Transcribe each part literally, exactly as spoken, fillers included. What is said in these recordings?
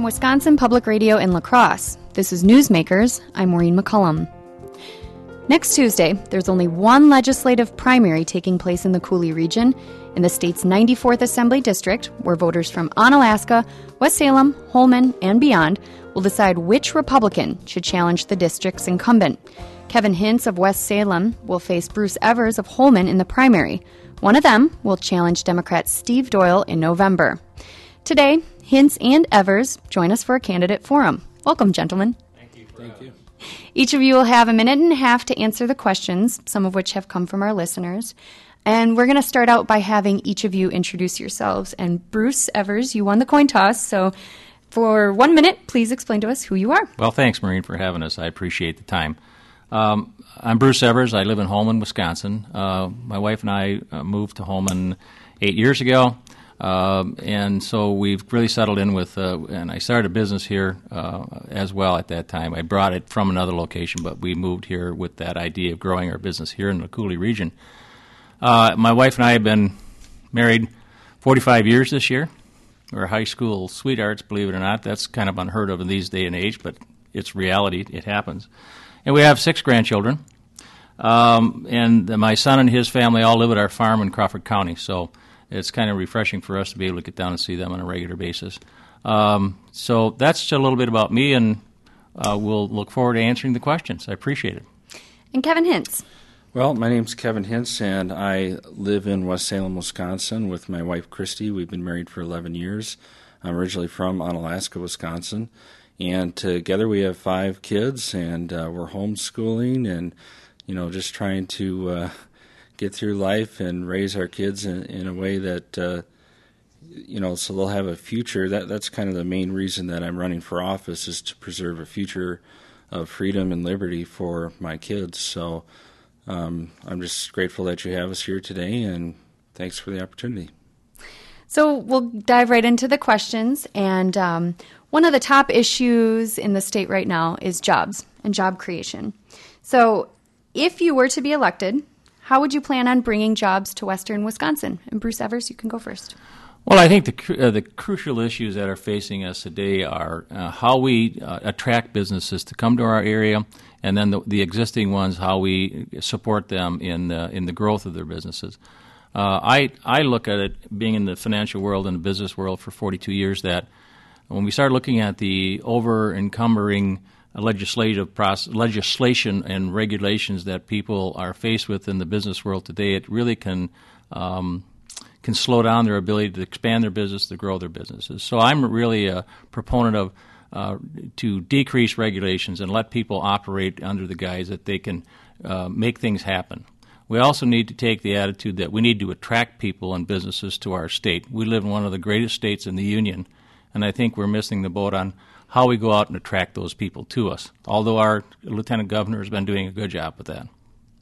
Wisconsin Public Radio in La Crosse, this is Newsmakers. I'm Maureen McCullum. Next Tuesday, there's only one legislative primary taking place in the Coulee region, in the state's ninety-fourth Assembly District, where voters from Onalaska, West Salem, Holmen, and beyond will decide which Republican should challenge the district's incumbent. Kevin Hintz of West Salem will face Bruce Evers of Holmen in the primary. One of them will challenge Democrat Steve Doyle in November. Today, Hintz and Evers join us for a candidate forum. Welcome, gentlemen. Thank you. Thank you. Each of you will have a minute and a half to answer the questions, some of which have come from our listeners. And we're going to start out by having each of you introduce yourselves. And Bruce Evers, you won the coin toss, so for one minute, please explain to us who you are. Well, thanks, Maureen, for having us. I appreciate the time. Um, I'm Bruce Evers. I live in Holmen, Wisconsin. Uh, my wife and I uh, moved to Holmen eight years ago. Um, and so we've really settled in with, uh, and I started a business here uh, as well at that time. I brought it from another location, but we moved here with that idea of growing our business here in the Coulee region. Uh, my wife and I have been married forty-five years this year. We're high school sweethearts, believe it or not. That's kind of unheard of in these day and age, but it's reality. It happens. And we have six grandchildren. Um, and my son and his family all live at our farm in Crawford County, so it's kind of refreshing for us to be able to get down and see them on a regular basis. Um, so that's just a little bit about me, and uh, we'll look forward to answering the questions. I appreciate it. And Kevin Hintz. Well, my name's Kevin Hintz, and I live in West Salem, Wisconsin with my wife, Christy. We've been married for eleven years. I'm originally from Onalaska, Wisconsin, and together we have five kids, and uh, we're homeschooling and, you know, just trying to uh, get through life and raise our kids in, in a way that, uh, you know, so they'll have a future. That That's kind of the main reason that I'm running for office, is to preserve a future of freedom and liberty for my kids. So um, I'm just grateful that you have us here today, and thanks for the opportunity. So we'll dive right into the questions. And um, one of the top issues in the state right now is jobs and job creation. So if you were to be elected, how would you plan on bringing jobs to western Wisconsin? And Bruce Evers, you can go first. Well, I think the uh, the crucial issues that are facing us today are uh, how we uh, attract businesses to come to our area, and then the, the existing ones, how we support them in uh, in the growth of their businesses. Uh, I I look at it, being in the financial world and the business world for forty-two years, that when we start looking at the over-encumbering legislative process, legislation and regulations that people are faced with in the business world today, it really can um, can slow down their ability to expand their business, to grow their businesses. So I'm really a proponent of uh, to decrease regulations and let people operate under the guise that they can uh, make things happen. We also need to take the attitude that we need to attract people and businesses to our state. We live in one of the greatest states in the union, and I think we're missing the boat on how we go out and attract those people to us, although our Lieutenant Governor has been doing a good job with that.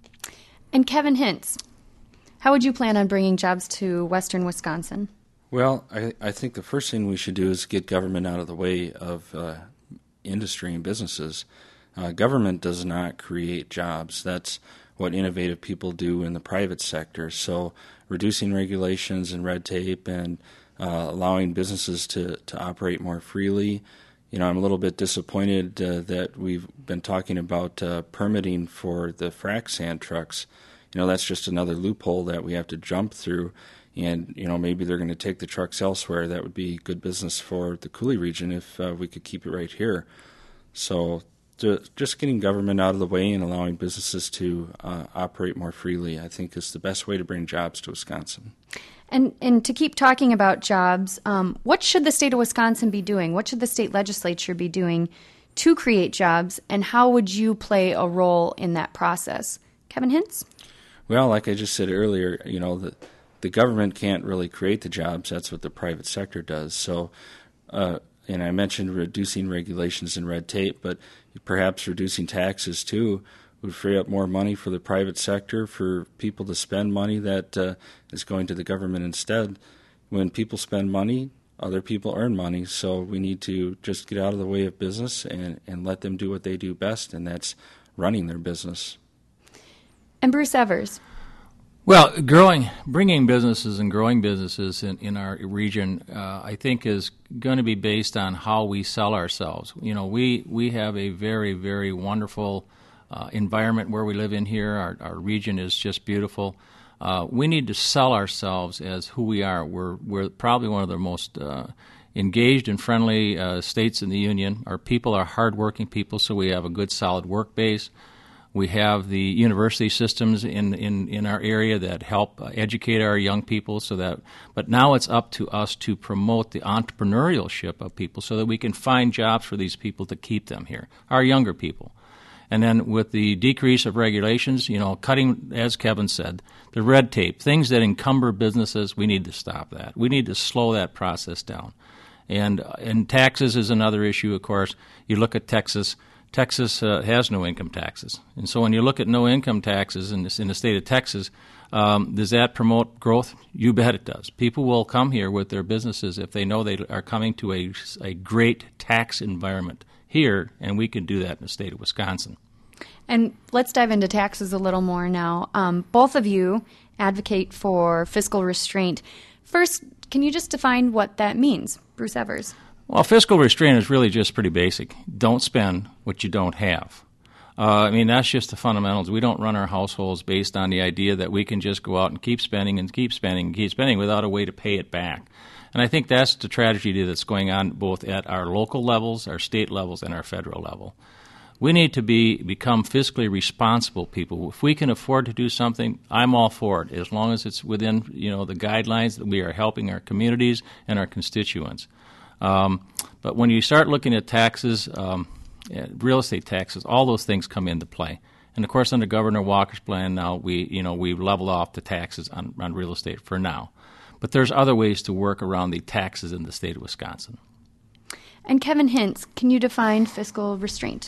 And Kevin Hintz, how would you plan on bringing jobs to western Wisconsin? Well, I, I think the first thing we should do is get government out of the way of uh, industry and businesses. Uh, government does not create jobs. That's what innovative people do in the private sector. So reducing regulations and red tape and uh, allowing businesses to, to operate more freely. You know, I'm a little bit disappointed uh, that we've been talking about uh, permitting for the frac sand trucks. You know, that's just another loophole that we have to jump through. And, you know, maybe they're going to take the trucks elsewhere. That would be good business for the Coulee region if uh, we could keep it right here. So to, just getting government out of the way and allowing businesses to uh, operate more freely, I think, is the best way to bring jobs to Wisconsin. And and to keep talking about jobs, um, what should the state of Wisconsin be doing? What should the state legislature be doing to create jobs, and how would you play a role in that process? Kevin Hintz? Well, like I just said earlier, you know, the, the government can't really create the jobs. That's what the private sector does. So, uh, and I mentioned reducing regulations and red tape, but perhaps reducing taxes too would free up more money for the private sector, for people to spend money that uh, is going to the government instead. When people spend money, other people earn money, so we need to just get out of the way of business and, and let them do what they do best, and that's running their business. And Bruce Evers? Well, growing, bringing businesses and growing businesses in, in our region, uh, I think, is going to be based on how we sell ourselves. You know, we, we have a very, very wonderful uh, environment where we live in here. Our, our region is just beautiful. Uh, we need to sell ourselves as who we are. We're, we're probably one of the most uh, engaged and friendly uh, states in the union. Our people are hardworking people, so we have a good, solid work base. We have the university systems in, in, in our area that help uh, educate our young people. So that, but now it's up to us to promote the entrepreneurship of people so that we can find jobs for these people to keep them here, our younger people. And then with the decrease of regulations, you know, cutting, as Kevin said, the red tape, things that encumber businesses, we need to stop that. We need to slow that process down. And, uh, and taxes is another issue, of course. You look at Texas. Texas uh, has no income taxes. And so when you look at no income taxes in, this, in the state of Texas, um, does that promote growth? You bet it does. People will come here with their businesses if they know they are coming to a, a great tax environment here, and we can do that in the state of Wisconsin. And let's dive into taxes a little more now. Um, both of you advocate for fiscal restraint. First, can you just define what that means? Bruce Evers. Well, fiscal restraint is really just pretty basic. Don't spend what you don't have. Uh, I mean, that's just the fundamentals. We don't run our households based on the idea that we can just go out and keep spending and keep spending and keep spending without a way to pay it back. And I think that's the tragedy that's going on both at our local levels, our state levels, and our federal level. We need to be become fiscally responsible people. If we can afford to do something, I'm all for it, as long as it's within, you know, the guidelines that we are helping our communities and our constituents. Um, but when you start looking at taxes, um, real estate taxes, all those things come into play. And of course, under Governor Walker's plan now, we you know we level off the taxes on, on real estate for now. But there's other ways to work around the taxes in the state of Wisconsin. And Kevin Hintz, can you define fiscal restraint?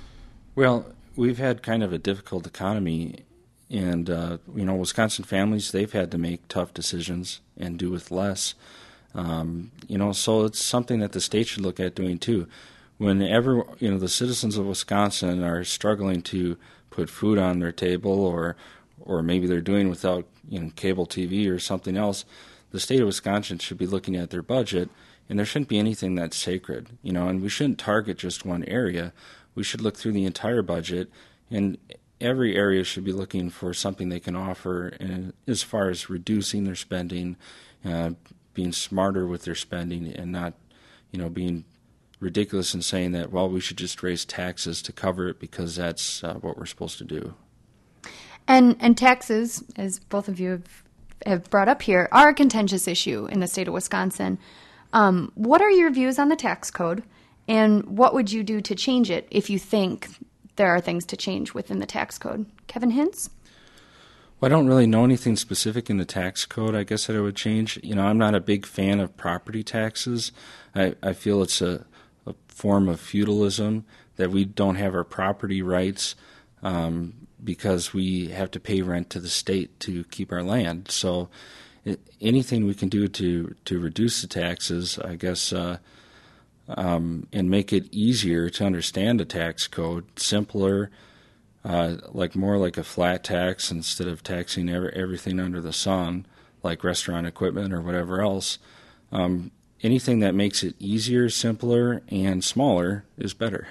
Well, we've had kind of a difficult economy, and uh, you know, Wisconsin families, they've had to make tough decisions and do with less. Um, you know, so it's something that the state should look at doing too. Whenever, you know, the citizens of Wisconsin are struggling to put food on their table, or or maybe they're doing without, you know, cable T V or something else, the state of Wisconsin should be looking at their budget, and there shouldn't be anything that's sacred, you know, and we shouldn't target just one area. We should look through the entire budget, and every area should be looking for something they can offer in, as far as reducing their spending, uh, being smarter with their spending, and not, you know, being ridiculous in saying that, well, we should just raise taxes to cover it because that's uh, what we're supposed to do. And and taxes, as both of you have, have brought up here, are a contentious issue in the state of Wisconsin. Um, what are your views on the tax code, and what would you do to change it if you think there are things to change within the tax code? Kevin Hintz? Well, I don't really know anything specific in the tax code, I guess, that I would change. You know, I'm not a big fan of property taxes. I, I feel it's a, a form of feudalism, that we don't have our property rights um, because we have to pay rent to the state to keep our land. So it, anything we can do to, to reduce the taxes, I guess, uh, um, and make it easier to understand the tax code, simpler, Uh, like more like a flat tax instead of taxing every, everything under the sun, like restaurant equipment or whatever else. Um, anything that makes it easier, simpler, and smaller is better.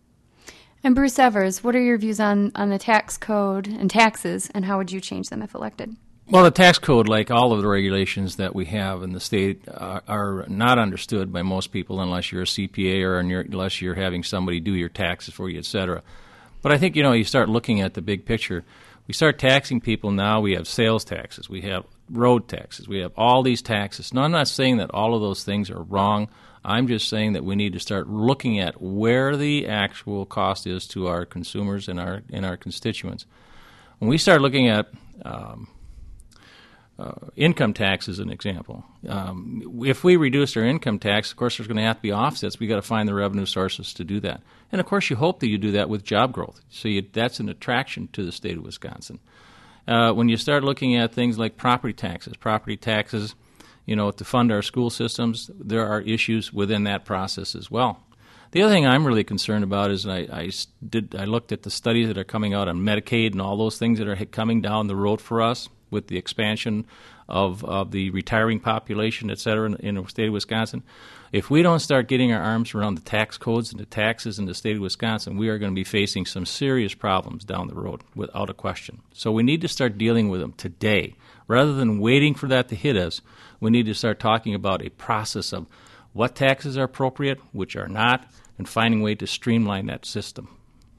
And Bruce Evers, what are your views on, on the tax code and taxes, and how would you change them if elected? Well, the tax code, like all of the regulations that we have in the state, uh, are not understood by most people unless you're a C P A or unless you're having somebody do your taxes for you, et cetera. But I think, you know, you start looking at the big picture. We start taxing people now. We have sales taxes. We have road taxes. We have all these taxes. Now, I'm not saying that all of those things are wrong. I'm just saying that we need to start looking at where the actual cost is to our consumers and our and our constituents. When we start looking at um, uh, income tax as an example, um, if we reduce our income tax, of course, there's going to have to be offsets. We've got to find the revenue sources to do that. And, of course, you hope that you do that with job growth. So you, that's an attraction to the state of Wisconsin. Uh, when you start looking at things like property taxes, property taxes, you know, to fund our school systems, there are issues within that process as well. The other thing I'm really concerned about is I, I, did, I looked at the studies that are coming out on Medicaid and all those things that are coming down the road for us. with the expansion of, of the retiring population, et cetera, in, in the state of Wisconsin. If we don't start getting our arms around the tax codes and the taxes in the state of Wisconsin, we are going to be facing some serious problems down the road, without a question. So we need to start dealing with them today. Rather than waiting for that to hit us, we need to start talking about a process of what taxes are appropriate, which are not, and finding a way to streamline that system.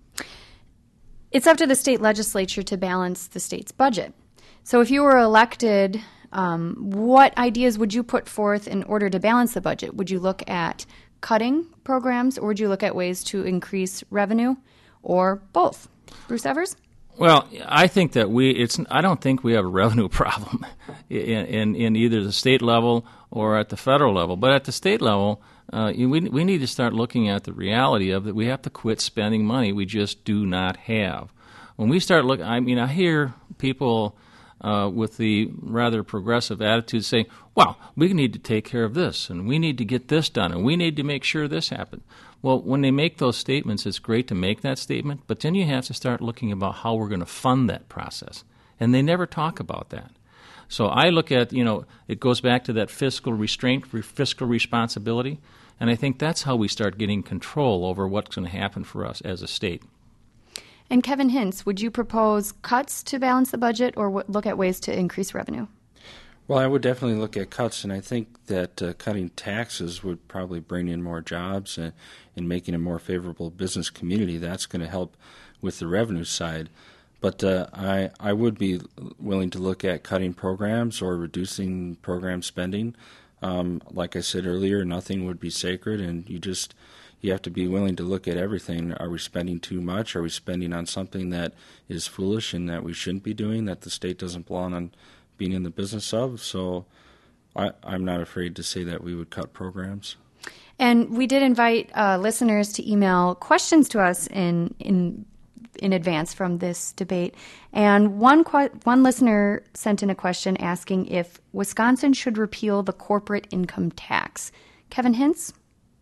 It's up to the state legislature to balance the state's budget. So if you were elected, um, what ideas would you put forth in order to balance the budget? Would you look at cutting programs, or would you look at ways to increase revenue, or both? Bruce Evers? Well, I think that we, it's, I don't think we have a revenue problem in, in, in either the state level or at the federal level. But at the state level, uh, we, we need to start looking at the reality of that we have to quit spending money we just do not have. When we start looking, I mean, I hear people uh, with the rather progressive attitude saying, well, we need to take care of this, and we need to get this done, and we need to make sure this happens. Well, when they make those statements, it's great to make that statement, but then you have to start looking about how we're going to fund that process. And they never talk about that. So I look at, you know, it goes back to that fiscal restraint, fiscal responsibility, and I think that's how we start getting control over what's going to happen for us as a state. And Kevin Hintz, would you propose cuts to balance the budget, or w- look at ways to increase revenue? Well, I would definitely look at cuts, and I think that uh, cutting taxes would probably bring in more jobs and, and making a more favorable business community. That's going to help with the revenue side. But uh, I, I would be willing to look at cutting programs or reducing program spending. Um, like I said earlier, nothing would be sacred, and you just you have to be willing to look at everything. Are we spending too much? Are we spending on something that is foolish and that we shouldn't be doing, that the state doesn't belong on being in the business of? So I, I'm not afraid to say that we would cut programs. And we did invite uh, listeners to email questions to us in in in advance from this debate. And one que- one listener sent in a question asking if Wisconsin should repeal the corporate income tax. Kevin Hintz?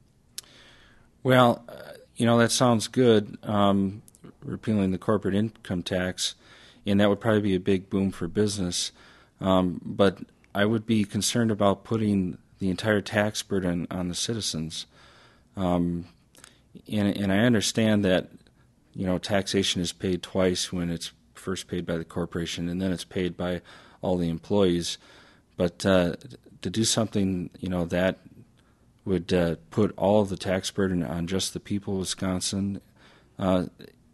Well, uh, you know, that sounds good, um, repealing the corporate income tax, and that would probably be a big boom for business. Um, but I would be concerned about putting the entire tax burden on the citizens. Um, and, and I understand that, you know, taxation is paid twice, when it's first paid by the corporation and then it's paid by all the employees. But uh, to do something, you know, that would uh, put all of the tax burden on just the people of Wisconsin, uh,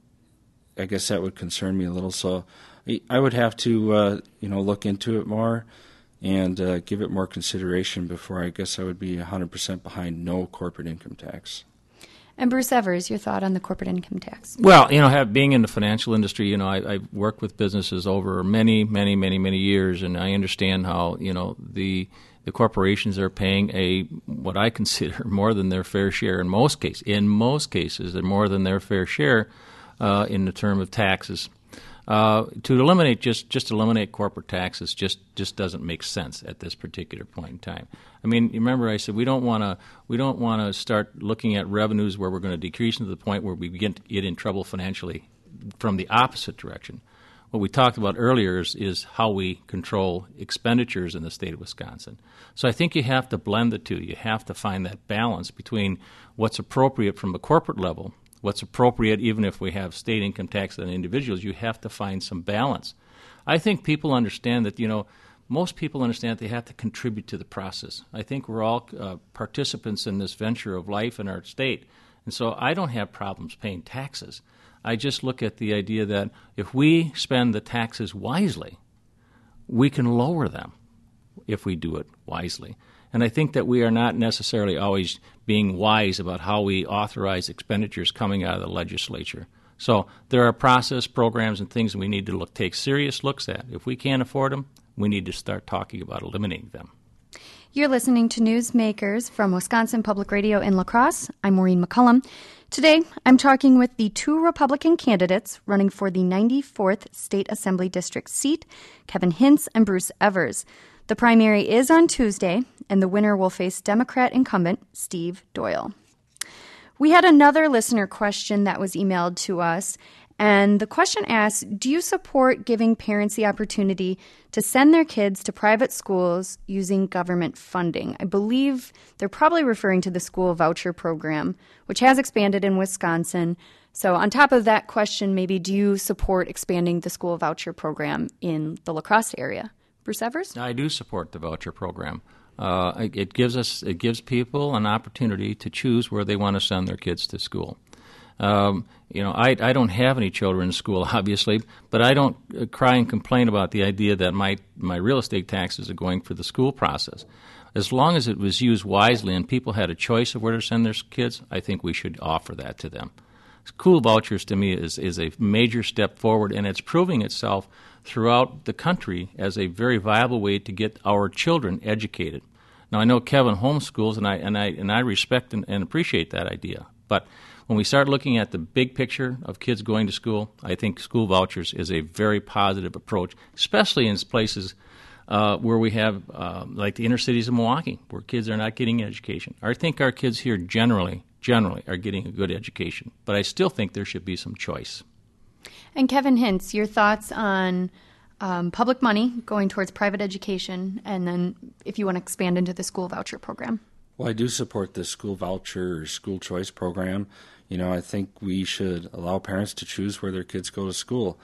I guess that would concern me a little. So I would have to, uh, you know, look into it more and uh, give it more consideration before I guess I would be one hundred percent behind no corporate income tax. And Bruce Evers, your thought on the corporate income tax? Well, you know, have, being in the financial industry, you know, I, I've worked with businesses over many, many, many, many years, and I understand how, you know, the the corporations are paying a what I consider more than their fair share in most cases. In most cases, they're more than their fair share uh, in the term of taxes. Uh, to eliminate just just eliminate corporate taxes just, just doesn't make sense at this particular point in time. I mean, remember I said we don't want to we don't want to start looking at revenues where we're going to decrease to the point where we begin to get in trouble financially from the opposite direction. What we talked about earlier is, is how we control expenditures in the state of Wisconsin. So I think you have to blend the two. You have to find that balance between what's appropriate from a corporate level, what's appropriate even if we have state income tax on individuals. You have to find some balance. I think people understand that, you know, most people understand that they have to contribute to the process. I think we're all uh, participants in this venture of life in our state. And so I don't have problems paying taxes. I just look at the idea that if we spend the taxes wisely, we can lower them if we do it wisely. And I think that we are not necessarily always being wise about how we authorize expenditures coming out of the legislature. So there are process programs and things we need to look, take serious looks at. If we can't afford them, we need to start talking about eliminating them. You're listening to Newsmakers from Wisconsin Public Radio in La Crosse. I'm Maureen McCullum. Today, I'm talking with the two Republican candidates running for the ninety-fourth State Assembly District seat, Kevin Hintz and Bruce Evers. The primary is on Tuesday, and the winner will face Democrat incumbent Steve Doyle. We had another listener question that was emailed to us, And the question asks, do you support giving parents the opportunity to send their kids to private schools using government funding? I believe they're probably referring to the school voucher program, which has expanded in Wisconsin. So on top of that question, maybe do you support expanding the school voucher program in the La Crosse area? Bruce Evers? I do support the voucher program. Uh, it gives us, it gives people an opportunity to choose where they want to send their kids to school. Um, you know, I, I don't have any children in school, obviously, but I don't uh, cry and complain about the idea that my, my real estate taxes are going for the school process. As long as it was used wisely and people had a choice of where to send their kids, I think we should offer that to them. School vouchers, to me, is, is a major step forward, and it's proving itself throughout the country as a very viable way to get our children educated. Now, I know Kevin homeschools, and I and I and I respect and, and appreciate that idea. But when we start looking at the big picture of kids going to school, I think school vouchers is a very positive approach, especially in places uh, where we have, uh, like the inner cities of Milwaukee, where kids are not getting education. I think our kids here generally, generally are getting a good education, but I still think there should be some choice. And Kevin Hintz, your thoughts on um, public money going towards private education, and then if you want to expand into the school voucher program? Well, I do support the school voucher or school choice program. You know, I think we should allow parents to choose where their kids go to school.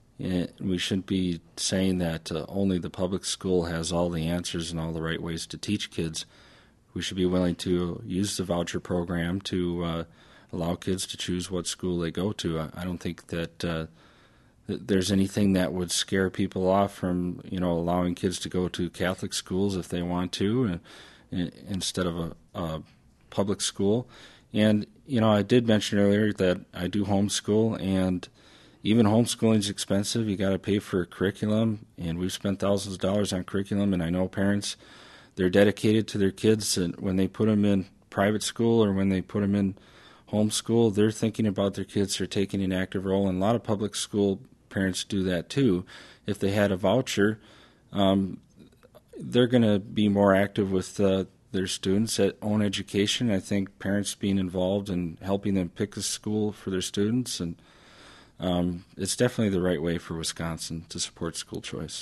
We shouldn't be saying that uh, only the public school has all the answers and all the right ways to teach kids. We should be willing to use the voucher program to uh, allow kids to choose what school they go to. I, I don't think that uh, th- there's anything that would scare people off from, you know, allowing kids to go to Catholic schools if they want to, uh, instead of a, a public school. And, you know, I did mention earlier that I do homeschool, and even homeschooling is expensive. You got to pay for curriculum, and we've spent thousands of dollars on curriculum, and I know parents, they're dedicated to their kids, and when they put them in private school or when they put them in homeschool, they're thinking about their kids, they're taking an active role, and a lot of public school parents do that too. If they had a voucher, um, they're going to be more active with uh, their students at own education. I think parents being involved and helping them pick a school for their students, and um, it's definitely the right way for Wisconsin to support school choice.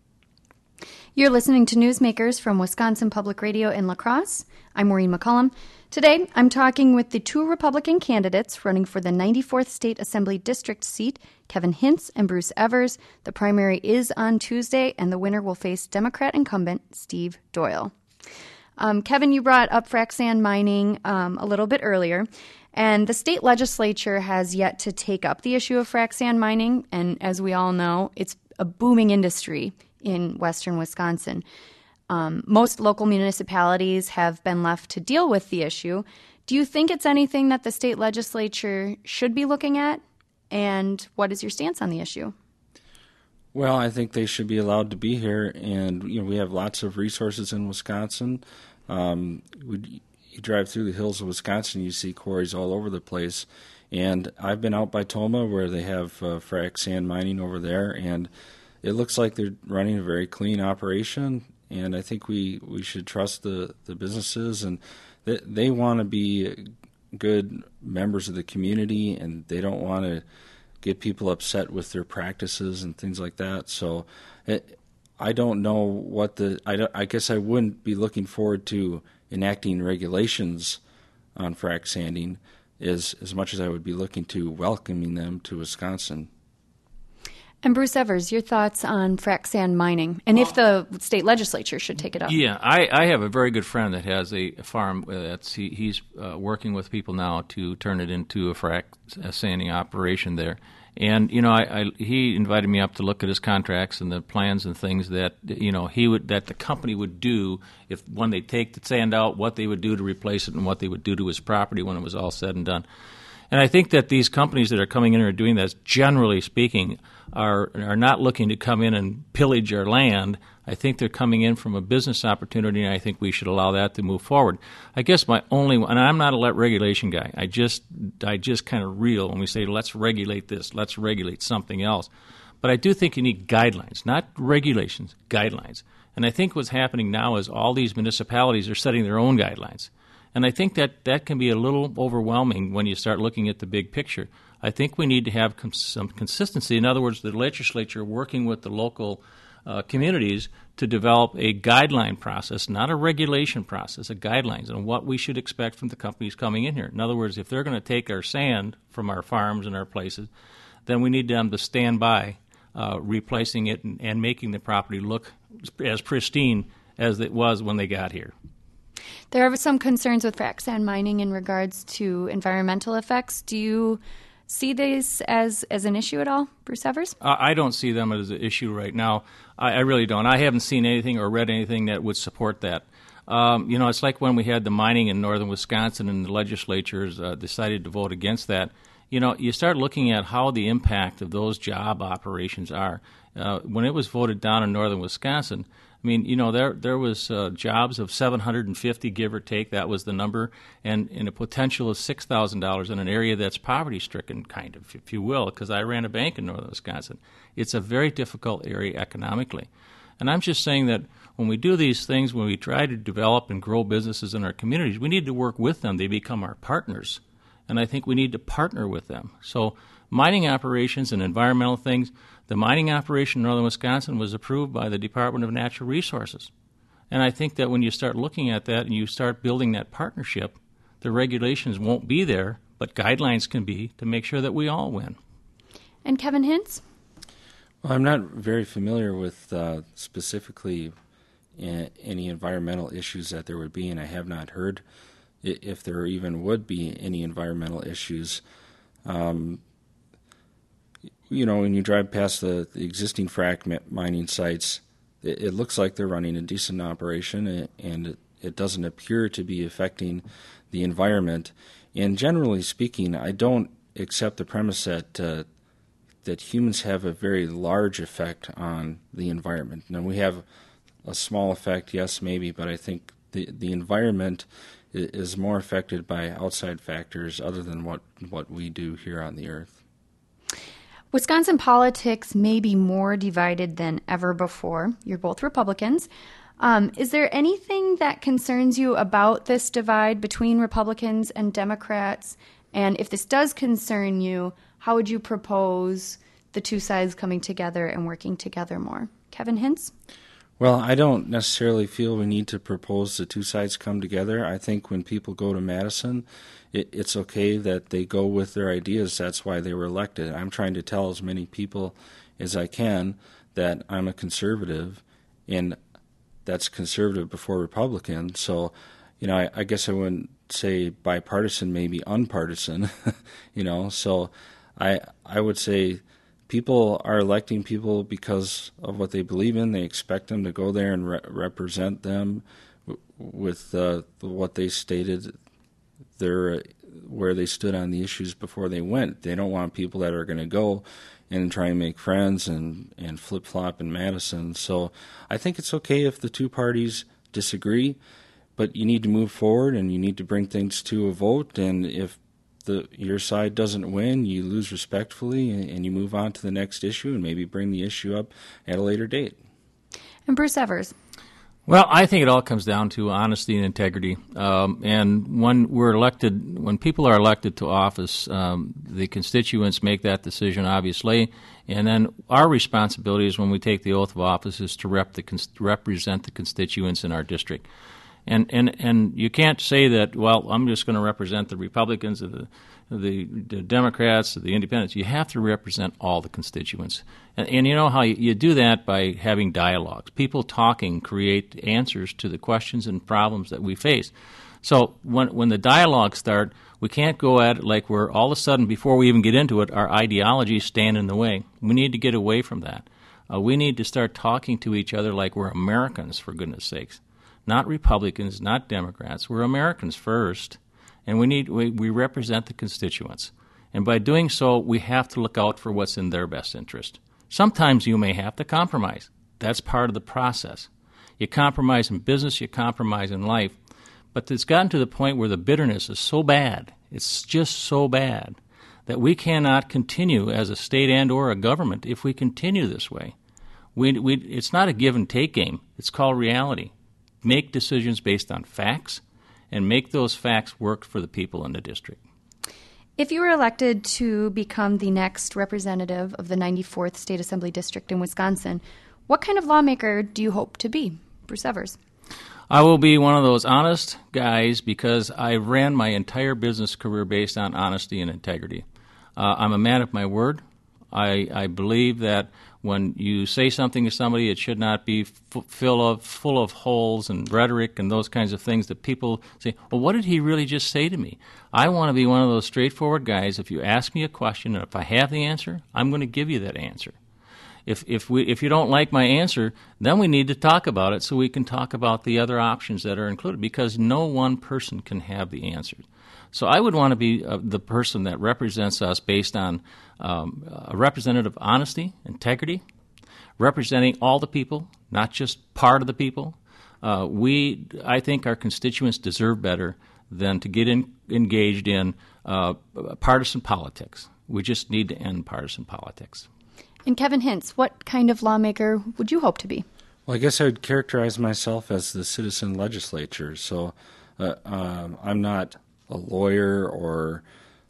You're listening to Newsmakers from Wisconsin Public Radio in La Crosse. I'm Maureen McCullum. Today, I'm talking with the two Republican candidates running for the ninety-fourth State Assembly District seat, Kevin Hintz and Bruce Evers. The primary is on Tuesday, and the winner will face Democrat incumbent Steve Doyle. Um, Kevin, you brought up frac sand mining um, a little bit earlier, and the state legislature has yet to take up the issue of frac sand mining, and as we all know, it's a booming industry in western Wisconsin. Um, most local municipalities have been left to deal with the issue. Do you think it's anything that the state legislature should be looking at? And what is your stance on the issue? Well, I think they should be allowed to be here, and you know we have lots of resources in Wisconsin. Um, we, you drive through the hills of Wisconsin, you see quarries all over the place. And I've been out by Tomah where they have uh, frac sand mining over there, and it looks like they're running a very clean operation. And I think we, we should trust the, the businesses, and they, they want to be good members of the community, and they don't want to get people upset with their practices and things like that. So it, I don't know what the I, don't, I guess I wouldn't be looking forward to enacting regulations on frac sanding as, as much as I would be looking to welcoming them to Wisconsin. And Bruce Evers, your thoughts on frac sand mining, and if the state legislature should take it up? Yeah, I, I have a very good friend that has a farm that's he, he's uh, working with people now to turn it into a frac sanding operation there. And you know, I, I, he invited me up to look at his contracts and the plans and things that you know he would that the company would do if when they take the sand out, what they would do to replace it, and what they would do to his property when it was all said and done. And I think that these companies that are coming in and are doing that, generally speaking, are are not looking to come in and pillage our land. I think they're coming in from a business opportunity, and I think we should allow that to move forward. I guess my only, and I'm not a let regulation guy. I just I just kind of reel when we say let's regulate this, let's regulate something else. But I do think you need guidelines, not regulations, guidelines. And I think what's happening now is all these municipalities are setting their own guidelines. And I think that that can be a little overwhelming when you start looking at the big picture. I think we need to have com- some consistency. In other words, the legislature working with the local uh, communities to develop a guideline process, not a regulation process, a guidelines on what we should expect from the companies coming in here. In other words, if they're going to take our sand from our farms and our places, then we need them to stand by uh, replacing it and, and making the property look as pristine as it was when they got here. There are some concerns with frac sand mining in regards to environmental effects. Do you see these as, as an issue at all, Bruce Evers? Uh, I don't see them as an issue right now. I, I really don't. I haven't seen anything or read anything that would support that. Um, you know, it's like when we had the mining in northern Wisconsin and the legislatures uh, decided to vote against that. You know, you start looking at how the impact of those job operations are. Uh, when it was voted down in northern Wisconsin, I mean, you know, there there was uh, jobs of seven hundred fifty, give or take. That was the number, and, and a potential of six thousand dollars in an area that's poverty-stricken, kind of, if you will, because I ran a bank in northern Wisconsin. It's a very difficult area economically. And I'm just saying that when we do these things, when we try to develop and grow businesses in our communities, we need to work with them. They become our partners, and I think we need to partner with them. So mining operations and environmental things, the mining operation in northern Wisconsin was approved by the Department of Natural Resources. And I think that when you start looking at that and you start building that partnership, the regulations won't be there, but guidelines can be to make sure that we all win. And Kevin Hintz? Well, I'm not very familiar with uh, specifically a- any environmental issues that there would be, and I have not heard I- if there even would be any environmental issues. Um, You know, when you drive past the, the existing frac mining sites, it, it looks like they're running a decent operation, and it, it doesn't appear to be affecting the environment. And generally speaking, I don't accept the premise that uh, that humans have a very large effect on the environment. Now, we have a small effect, yes, maybe, but I think the the environment is more affected by outside factors other than what, what we do here on the earth. Wisconsin politics may be more divided than ever before. You're both Republicans. Um, is there anything that concerns you about this divide between Republicans and Democrats? And if this does concern you, how would you propose the two sides coming together and working together more? Kevin Hintz? Well, I don't necessarily feel we need to propose the two sides come together. I think when people go to Madison, it, it's okay that they go with their ideas. That's why they were elected. I'm trying to tell as many people as I can that I'm a conservative, and that's conservative before Republican. So, you know, I, I guess I wouldn't say bipartisan, maybe unpartisan, you know. So I I would say people are electing people because of what they believe in. They expect them to go there and re- represent them w- with uh, what they stated, their uh, where they stood on the issues before they went. They don't want people that are going to go and try and make friends and, and flip-flop in Madison. So I think it's okay if the two parties disagree, but you need to move forward and you need to bring things to a vote. And if the your side doesn't win, you lose respectfully, and, and you move on to the next issue and maybe bring the issue up at a later date. And Bruce Evers? Well, I think it all comes down to honesty and integrity. Um, and when we're elected, when people are elected to office, um, the constituents make that decision, obviously. And then our responsibility is when we take the oath of office is to rep the, represent the constituents in our district. And, and and you can't say that, well, I'm just going to represent the Republicans or the, the, the Democrats or the Independents. You have to represent all the constituents. And, and you know how you, you do that by having dialogues. People talking create answers to the questions and problems that we face. So when when the dialogues start, we can't go at it like we're all of a sudden, before we even get into it, our ideologies stand in the way. We need to get away from that. Uh, we need to start talking to each other like we're Americans, for goodness sakes. Not Republicans, not Democrats. We're Americans first, and we need we, we represent the constituents. And by doing so, we have to look out for what's in their best interest. Sometimes you may have to compromise. That's part of the process. You compromise in business, you compromise in life. But it's gotten to the point where the bitterness is so bad, it's just so bad, that we cannot continue as a state and or a government if we continue this way. We, we, it's not a give and take game. It's called reality. Make decisions based on facts, and make those facts work for the people in the district. If you were elected to become the next representative of the ninety-fourth State Assembly District in Wisconsin, what kind of lawmaker do you hope to be? Bruce Evers. I will be one of those honest guys because I ran my entire business career based on honesty and integrity. Uh, I'm a man of my word. I, I believe that when you say something to somebody, it should not be f- full of full of holes and rhetoric and those kinds of things that people say, well, what did he really just say to me? I want to be one of those straightforward guys. If you ask me a question and if I have the answer, I'm going to give you that answer. If if we if you don't like my answer, then we need to talk about it so we can talk about the other options that are included, because no one person can have the answers. So I would want to be uh, the person that represents us based on um, a representative honesty, integrity, representing all the people, not just part of the people. Uh, we, I think our constituents deserve better than to get in, engaged in uh, partisan politics. We just need to end partisan politics. And Kevin Hintz, what kind of lawmaker would you hope to be? Well, I guess I would characterize myself as the citizen legislature. So uh, um, I'm not a lawyer or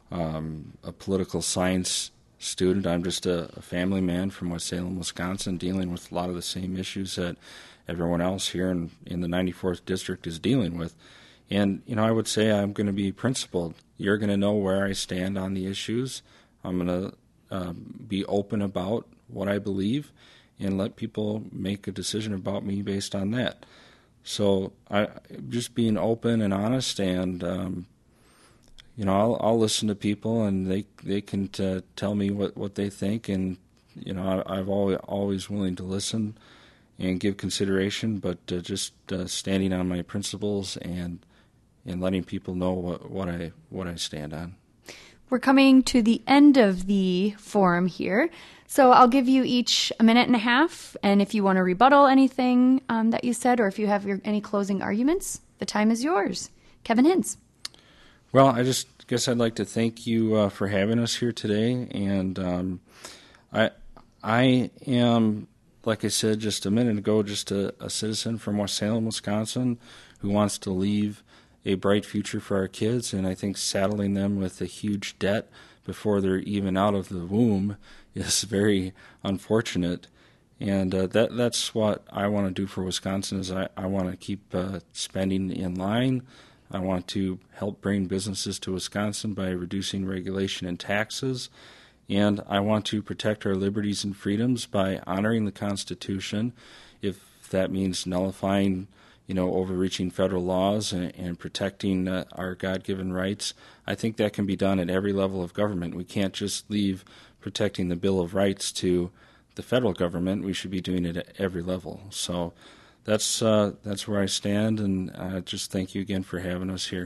um, a political science student. I'm just a, a family man from West Salem, Wisconsin, dealing with a lot of the same issues that everyone else here in, in the ninety-fourth District is dealing with. And, you know, I would say I'm going to be principled. You're going to know where I stand on the issues. I'm going to um, be open about what I believe and let people make a decision about me based on that. So I just being open and honest, and um, you know, I'll, I'll listen to people, and they they can t- tell me what, what they think, and you know, I, I've always always willing to listen and give consideration, but uh, just uh, standing on my principles and and letting people know what, what I what I stand on. We're coming to the end of the forum here, so I'll give you each a minute and a half, and if you want to rebuttal anything um, that you said, or if you have your, any closing arguments, the time is yours. Kevin Hintz. Well, I just guess I'd like to thank you uh, for having us here today, and um, I I am, like I said just a minute ago, just a, a citizen from West Salem, Wisconsin, who wants to leave a bright future for our kids, and I think saddling them with a huge debt before they're even out of the womb is very unfortunate. And uh, that that's what I want to do for Wisconsin. Is I, I want to keep uh, spending in line. I want to help bring businesses to Wisconsin by reducing regulation and taxes. And I want to protect our liberties and freedoms by honoring the Constitution, if that means nullifying, you know, overreaching federal laws and, and protecting uh, our God-given rights. I think that can be done at every level of government. We can't just leave protecting the Bill of Rights to the federal government. We should be doing it at every level. So that's uh, that's where I stand, and uh, just thank you again for having us here.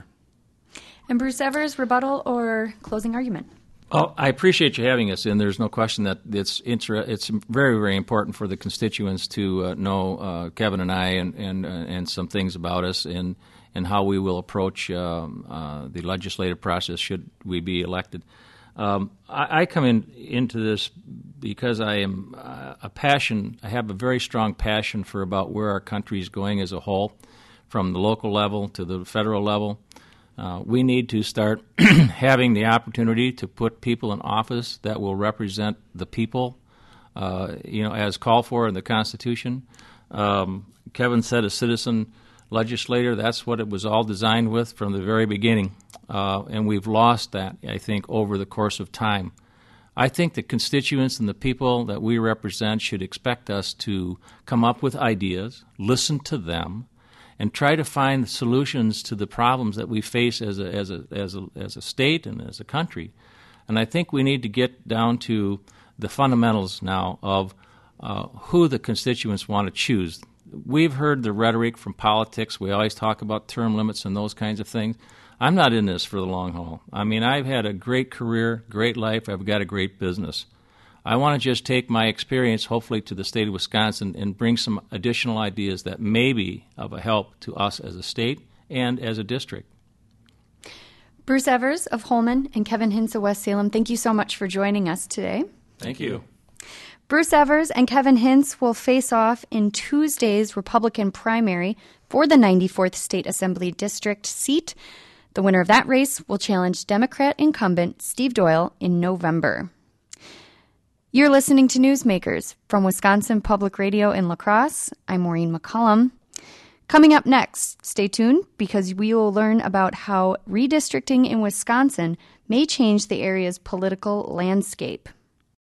And Bruce Evers, rebuttal or closing argument? Well, I appreciate you having us, and there's no question that it's inter- it's very, very important for the constituents to uh, know uh, Kevin and I and and, uh, and some things about us and, and how we will approach um, uh, the legislative process should we be elected. Um, I, I come in into this because I am uh, a passion. I have a very strong passion for about where our country is going as a whole, from the local level to the federal level. Uh, we need to start having the opportunity to put people in office that will represent the people, uh, you know, as called for in the Constitution. Um, Kevin said a citizen legislator. That's what it was all designed with from the very beginning, uh, and we've lost that, I think, over the course of time. I think the constituents and the people that we represent should expect us to come up with ideas, listen to them, and try to find solutions to the problems that we face as a as a as a as a state and as a country. And I think we need to get down to the fundamentals now of uh, who the constituents want to choose. We've heard the rhetoric from politics. We always talk about term limits and those kinds of things. I'm not in this for the long haul. I mean, I've had a great career, great life. I've got a great business. I want to just take my experience, hopefully, to the state of Wisconsin and bring some additional ideas that may be of a help to us as a state and as a district. Bruce Evers of Holmen and Kevin Hintz of West Salem, thank you so much for joining us today. Thank you. Bruce Evers and Kevin Hintz will face off in Tuesday's Republican primary for the ninety-fourth State Assembly District seat. The winner of that race will challenge Democrat incumbent Steve Doyle in November. You're listening to Newsmakers from Wisconsin Public Radio in La Crosse. I'm Maureen McCollum. Coming up next, stay tuned because we will learn about how redistricting in Wisconsin may change the area's political landscape.